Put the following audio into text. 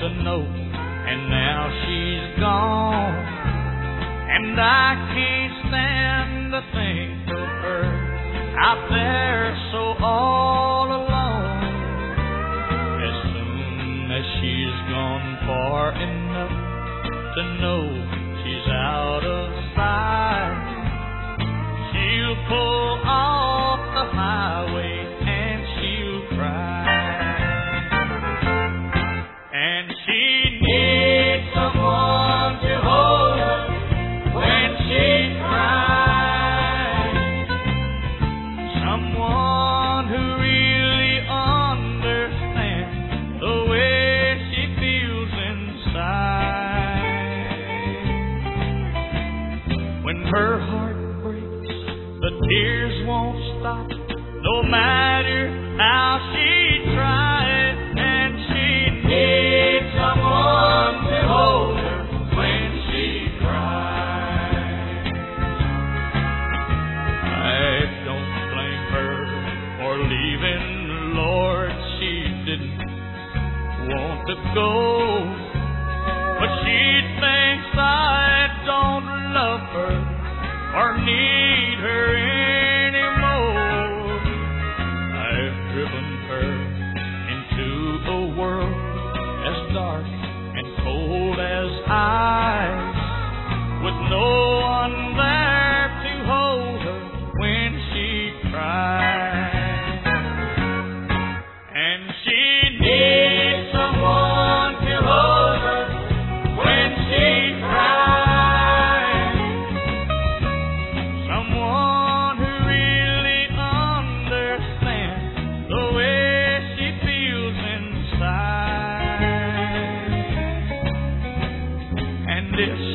a note, and now she's gone. And I can't stand to think of her out there so all alone. As soon as she's gone far enough to know she's out of sight, she'll pull off the highway and she'll cry. And she needs someone to hold her when she cries. Someone who really understands the way she feels inside. When her heart breaks, the tears won't stop, no matter how she tries. And she needs someone to hold her when she cries. I don't blame her for leaving, Lord, she didn't want to go. But she thinks I don't love her or need her anymore. I've driven her into a world as dark and cold as ice, with no one there to hold her when she cries. And she needs someone to hold her when she cries. Someone who really understands the way she feels inside. And if